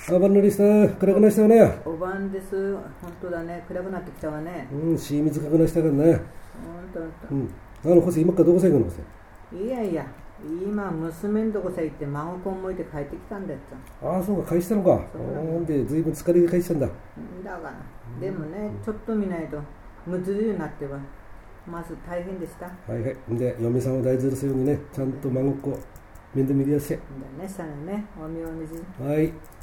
あ、晩のリスター、暗くなしたかね。 お晩です。本当だね。暗くなってきたわね。 しみずかくなしたからね。 本当。 ホセ、今からどこさ行くのホセ。 いやいや、今娘んとこさ行って孫子もいて帰ってきたんだよ。 ああ、そうか、返したのか。なんで、ずいぶん疲れて返したんだ。 だから、でもね、ちょっと見ないと、むつりになっては、まず大変でした。 はいはい。で、嫁さんを大事にするようにね、ちゃんと孫っ子、面倒見てやせ。 だね、さらね、お見おみじ。 はい。